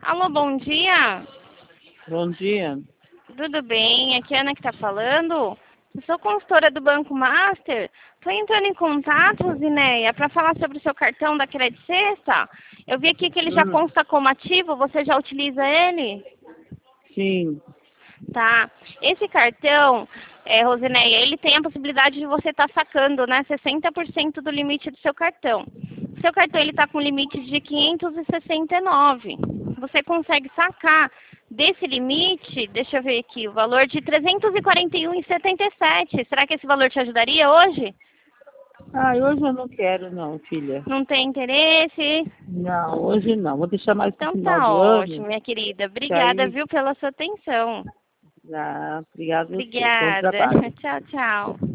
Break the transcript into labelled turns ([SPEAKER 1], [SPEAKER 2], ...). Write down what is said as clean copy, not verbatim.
[SPEAKER 1] Alô, bom dia.
[SPEAKER 2] Bom dia.
[SPEAKER 1] Tudo bem? Aqui é a Ana que está falando. Eu sou consultora do Banco Master. Estou entrando em contato, Rosineia, para falar sobre o seu cartão da Crédito Sexta. Eu vi aqui que ele já consta como ativo. Você já utiliza ele?
[SPEAKER 2] Sim.
[SPEAKER 1] Tá. Esse cartão, Rosineia, ele tem a possibilidade de você estar sacando, né, 60% do limite do seu cartão. O seu cartão ele está com limite de 569. Você consegue sacar desse limite, deixa eu ver aqui, o valor de 341,77. Será que esse valor te ajudaria hoje?
[SPEAKER 2] Hoje eu não quero não, filha.
[SPEAKER 1] Não tem interesse?
[SPEAKER 2] Não, hoje não. Vou deixar mais pro
[SPEAKER 1] Então
[SPEAKER 2] final
[SPEAKER 1] tá
[SPEAKER 2] do
[SPEAKER 1] ótimo,
[SPEAKER 2] ano.
[SPEAKER 1] minha querida.
[SPEAKER 2] Que
[SPEAKER 1] Obrigada,
[SPEAKER 2] aí,
[SPEAKER 1] viu, pela sua atenção.
[SPEAKER 2] obrigado a você. Bom
[SPEAKER 1] Obrigada.
[SPEAKER 2] trabalho.
[SPEAKER 1] Tchau, tchau.